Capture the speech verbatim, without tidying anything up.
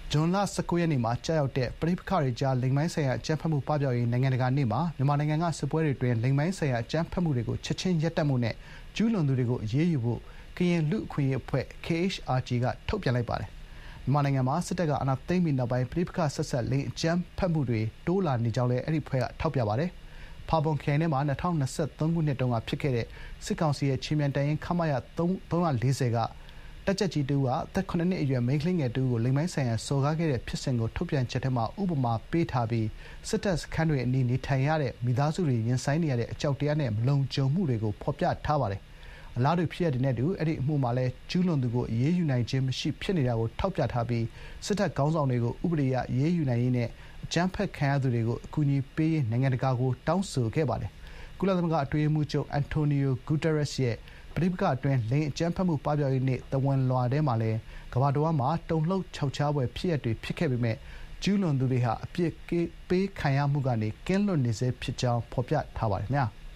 ဇွန်လ ၁၉ ရက်နေ့မှာကျရောက်တဲ့ပဋိပက္ခတွေကြားလိင်ပိုင်းဆိုင်ရာအကြမ်းဖက်မှုပပျောက်ရေးနိုင်ငံတကာနေ့မှာမြန်မာနိုင်ငံကစစ်ပွဲတွေအတွင်းလိင်ပိုင်းဆိုင်ရာအကြမ်းဖက်မှုတွေကိုချက်ချင်းရပ်တန့်ဖို့နဲ့ကျူးလွန်သူတွေကိုအရေးယူဖို့ကရင်လူ့အခွင့်အရေးအဖွဲ့ K H R G ကထုတ်ပြန်လိုက်ပါတယ်။မြန်မာနိုင်ငံမှာစစ်တပ်ကအာဏာသိမ်းပြီးနောက်ပိုင်းပဋိပက္ခဆက်စပ်လိင်အကြမ်းဖက်မှုတွေတိုးလာနေကြောင်းလည်းအဲဒီအဖွဲ့ကထောက်ပြပါတယ်။ဖာပွန်ခရိုင်ထဲမှာ၂၀၂၃ ခုနှစ်တုန်းကဖြစ်ခဲ့တဲ့စစ်ကောင်စီရဲ့ခြေမြန်တပ်ရင်းခမရ၃၄၀ကတပ်ကြပ်ကြီးတဦးကအသက် ခုနှစ်နှစ်အရွယ်မိန်းကလေးငယ်တဦးကိုလိင်ပိုင်းဆိုင်ရာစော်ကားခဲ့တဲ့ဖြစ်စဉ်ကိုထုတ်ပြန်ချက်ထဲမှာဥပမာပေးထားပြီးစစ်တပ်စခန်းတွေအနီးနေထိုင်ရတဲ့မိသားစုတွေရင်ဆိုင်နေရတဲ့အကြောက်တရားနဲ့မလုံခြုံမှုတွေကိုဖော်ပြထားပါတယ်။အလားတူဖြစ်ရပ်တွေနဲ့အတူအဲဒီအမှုမှာလည်းကျူးလွန်သူကိုအရေးယူနိုင်ခြင်းမရှိဖြစ်နေတာကိုထောက်ပြထားပြီးစစ်တပ်ခေါင်းဆောင်တွေကိုဥပဒေအရအရေးယူနိုင်ရေးနဲ့အကြမ်းဖက်ခံရသူတွေကိုအကူအညီပေးရေးနိုင်ငံတကာကိုတောင်းဆိုခဲ့ပါတယ်။ကုလသမဂ္ဂအတွင်းရေးမှူးချုပ်အန်တိုနီယိုဂူတာရက်စ်ရဲ့ပဋိပက္ခအတွင်းလိင်အကြမ်းဖက်မှုပပျောက်ရေးနေ့သဝဏ်လွှာထဲမှာလည်းကမ္ဘာတဝန်းမှာတုန်လှုပ်ခြောက်ခြားဖွယ်ဖြစ်ရပ်တွေဖြစ်ခဲ့ပေမယ့်ကျူးလွန်သူတွေဟာအပြစ်ပေးခံရမှုကနေကင်းလွတ်နေဆဲဖြစ်ကြောင်းဖော်ပြထားပါတယ်ခင်ဗျာ။